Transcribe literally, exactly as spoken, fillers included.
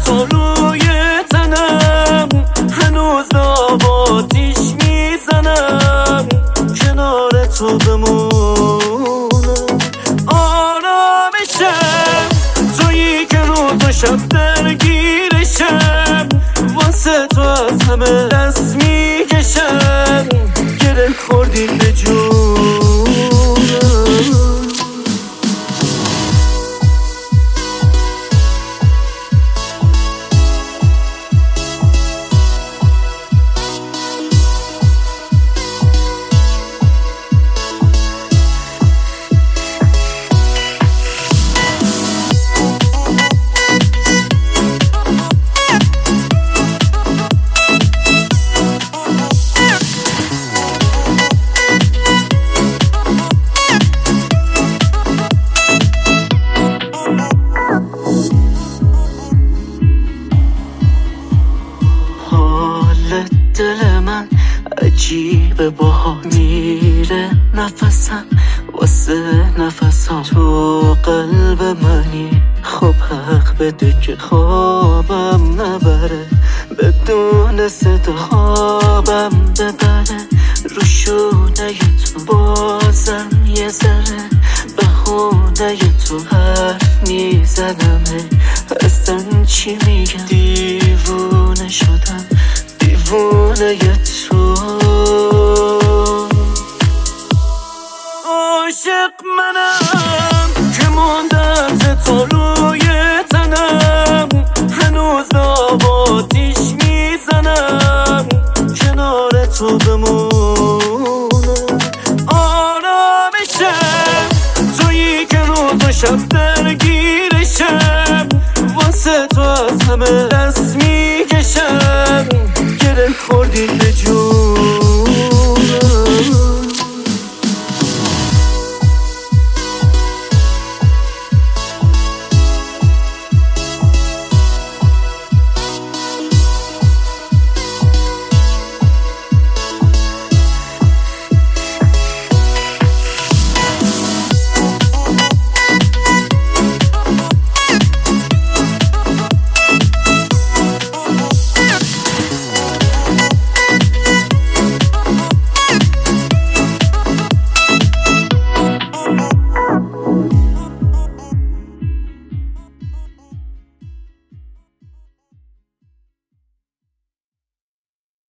تو روی تنم، هنوز آب آتیش میزنم کنار تو بمونم. آرامشم تویی که روز و شب درگیرشم، واسه تو از همه دست میکشم، گره خوردی به جونم. دل من عجیبه باها میره نفسم واسه نفسم، تو قلب منی خب حق بده که خوابم نبره، بدون صدا خوابم ببره، رو شونه تو بازم یه ذره بهونه تو حرف میزنم، اصلا چی میگم دیوونه شدم دیوونه تو. عاشق منم که موندم ز تو روی تنم، هنوز آب آتیش میزنم کنار تو بمونم. آرامشم تویی که روز و شب درگیرشم، واسه تو از همه دست میکشم، گره خوردی به جون.